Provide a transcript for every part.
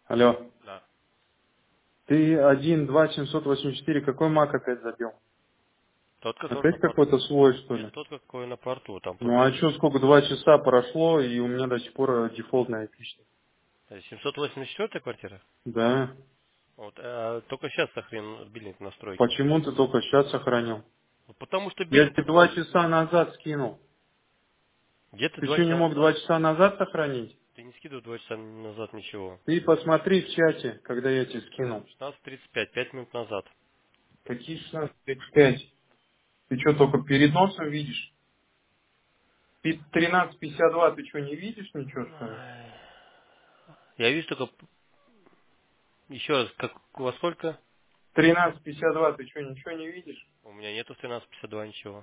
Алло. Да. Ты 1.2.784, какой мак опять забил? Тот, который на Опять порту. какой-то свой, что Нет, ли? тот, какой на порту. Там Ну просто а что, сколько, 2 часа прошло, и у меня до сих пор дефолтная пища. 784 квартира. Да. Вот, только сейчас сохрен биллинг настройки. Почему ты только сейчас сохранил? Ну, потому что Я биллинг тебе 2 часа настройки. назад скинул. Где ты Ты два что, не часа мог назад? 2 часа назад сохранить? Ты не скидывал 2 часа назад ничего. Ты посмотри в чате, когда я тебе скинул. 16:35, 5 минут назад. Какие 16:35? Ты что, только перед носом видишь? 13:52 ты что, не видишь ничего, что ли? Ай. Я вижу только... Еще раз, как во сколько? 13:52 ты что, ничего не видишь? У меня нету в 13:52 ничего.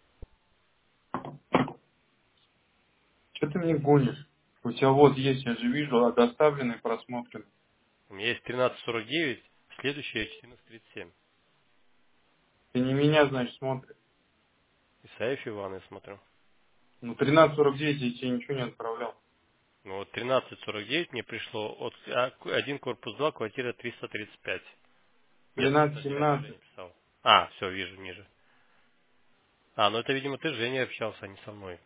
Что ты мне гонишь? У тебя вот есть, я же вижу, доставленный, просмотрен. У меня есть 13:49, следующее 14:37. Ты не меня, значит, смотришь. Исаев Иван, я смотрю. Ну, 13:49 я тебе ничего не отправлял. Ну вот 13:49 мне пришло от один корпус 2, квартира 335. Нет, ты изначально уже 13:17. не писал. А, все, вижу, ниже. А, ну это, видимо, ты с Женей общался, а не со мной.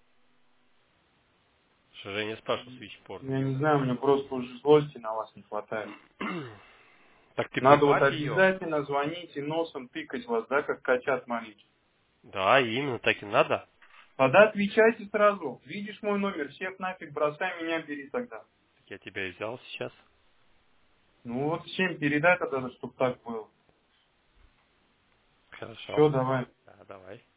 Что Женя спрашивал свитчпорт. Я не знаю, мне просто уже злости на вас не хватает. Так ты Надо вот прибавь ее. обязательно звонить и носом тыкать вас, да, как котят маленьких. Да, именно так и надо. Тогда отвечайте сразу. Видишь мой номер, всех нафиг бросай, меня бери тогда. Так я тебя и взял сейчас. Ну вот всем передай тогда, чтобы так было. Хорошо. Все, давай. Да, давай.